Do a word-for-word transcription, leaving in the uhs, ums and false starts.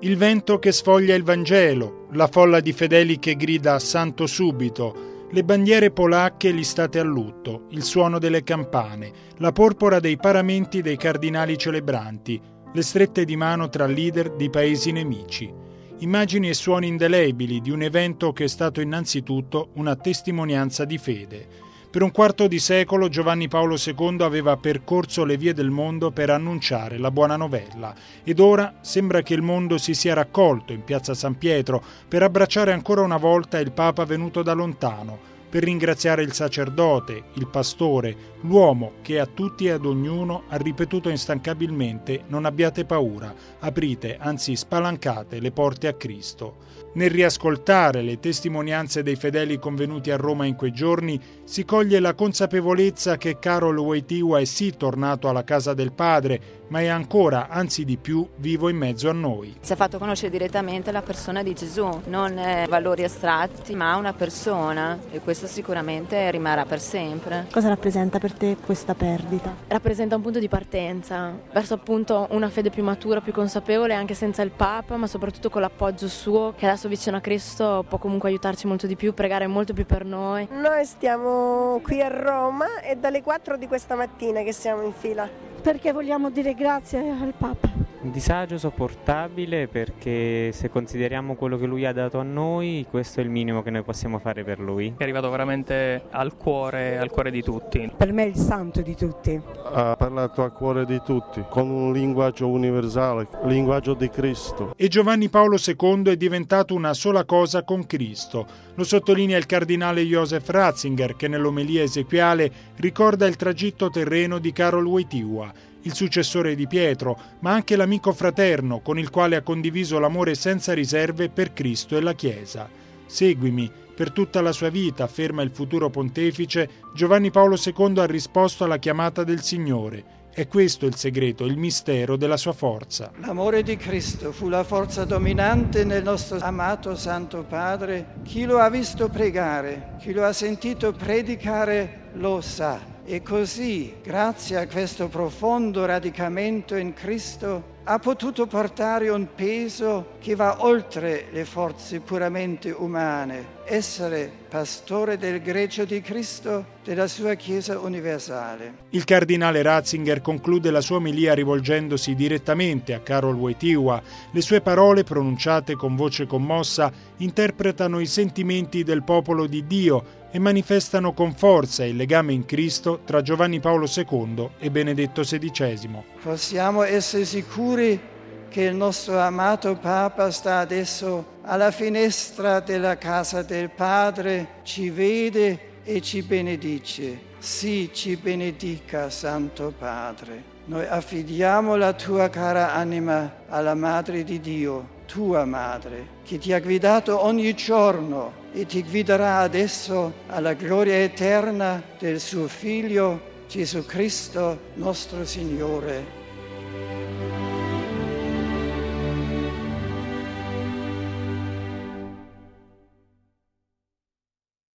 Il vento che sfoglia il Vangelo, la folla di fedeli che grida santo subito, le bandiere polacche listate a lutto, il suono delle campane, la porpora dei paramenti dei cardinali celebranti, le strette di mano tra leader di paesi nemici. Immagini e suoni indelebili di un evento che è stato innanzitutto una testimonianza di fede. Per un quarto di secolo Giovanni Paolo secondo aveva percorso le vie del mondo per annunciare la buona novella ed ora sembra che il mondo si sia raccolto in piazza San Pietro per abbracciare ancora una volta il Papa venuto da lontano, per ringraziare il sacerdote, il pastore, l'uomo che a tutti e ad ognuno ha ripetuto instancabilmente: non abbiate paura, aprite, anzi spalancate le porte a Cristo. Nel riascoltare le testimonianze dei fedeli convenuti a Roma in quei giorni si coglie la consapevolezza che Karol Wojtyła è sì tornato alla casa del Padre, ma è ancora, anzi di più, vivo in mezzo a noi. Si è fatto conoscere direttamente la persona di Gesù, non valori astratti, ma una persona, e questo sicuramente rimarrà per sempre. Cosa rappresenta per te questa perdita? Rappresenta un punto di partenza verso appunto una fede più matura, più consapevole, anche senza il Papa, ma soprattutto con l'appoggio suo, che adesso vicino a Cristo può comunque aiutarci molto di più, pregare molto più per noi. Noi stiamo qui a Roma e dalle quattro di questa mattina che siamo in fila. Perché vogliamo dire grazie al Papa. Un disagio sopportabile perché se consideriamo quello che lui ha dato a noi, questo è il minimo che noi possiamo fare per lui. È arrivato veramente al cuore, al cuore di tutti. Per me è il santo di tutti. Ha parlato al cuore di tutti, con un linguaggio universale, il linguaggio di Cristo. E Giovanni Paolo secondo è diventato una sola cosa con Cristo. Lo sottolinea il cardinale Joseph Ratzinger, che nell'omelia esequiale ricorda il tragitto terreno di Karol Wojtyła, il successore di Pietro, ma anche l'amico fraterno con il quale ha condiviso l'amore senza riserve per Cristo e la Chiesa. Seguimi. Per tutta la sua vita, afferma il futuro pontefice, Giovanni Paolo secondo ha risposto alla chiamata del Signore. È questo il segreto, il mistero della sua forza. L'amore di Cristo fu la forza dominante nel nostro amato Santo Padre. Chi lo ha visto pregare, chi lo ha sentito predicare, lo sa. E così, grazie a questo profondo radicamento in Cristo, ha potuto portare un peso che va oltre le forze puramente umane, essere pastore del gregge di Cristo, della sua Chiesa universale. Il cardinale Ratzinger conclude la sua omelia rivolgendosi direttamente a Karol Wojtyła. Le sue parole, pronunciate con voce commossa, interpretano i sentimenti del popolo di Dio e manifestano con forza il legame in Cristo tra Giovanni Paolo secondo e Benedetto sedicesimo. Possiamo essere sicuri che il nostro amato Papa sta adesso alla finestra della casa del Padre, ci vede e ci benedice. Sì, ci benedica, Santo Padre. Noi affidiamo la tua cara anima alla Madre di Dio, tua Madre, che ti ha guidato ogni giorno e ti guiderà adesso alla gloria eterna del suo Figlio, Gesù Cristo, nostro Signore.